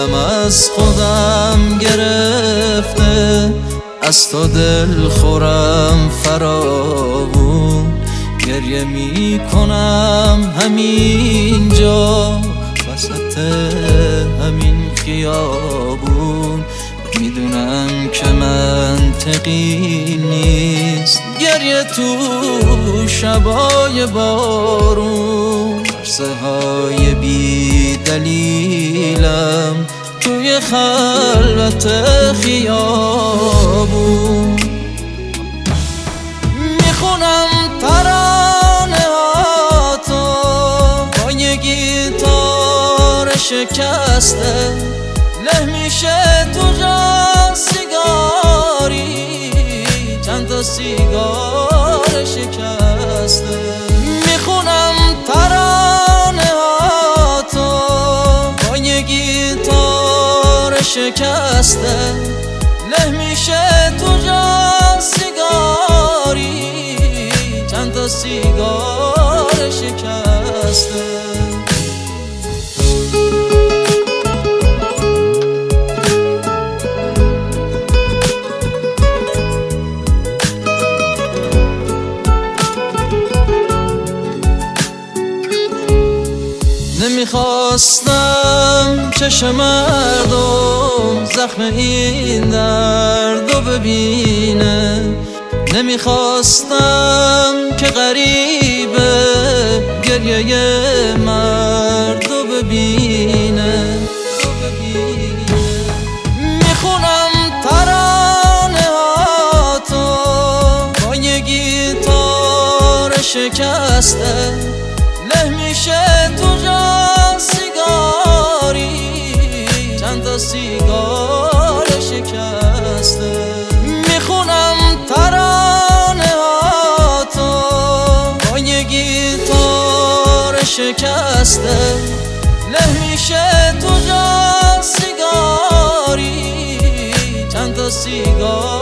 دلم از خودم گرفته، از تو دل خورم فراوون. گریه می کنم همینجا وسط همین خیابون. میدونم که منطقی نیست گریه تو شبای بارون. عرصه های بی دلیلم توی خلوت خیابون. میخونم ترانه هاتو با یه گیتار شکسته، له میشه تو جا سیگاری، چند تا سیگار شکسته. میخونم ترانه هاتو با یه گیتار شکسته، له میشه تو جا سیگاری، چند تا سیگار شکسته. نمیخواستم چشم مردم زخم این دردو ببینه، نمیخواستم که غریبه گریه مردو ببینه. میخونم ترانه هاتو با یه گیتار شکسته، له میشه تو جا سیگاری، چند تا سیگار شکسته. میخونم ترانه هاتو با یه گیتار شکسته، له میشه تو جا سیگاری، چند تا سیگار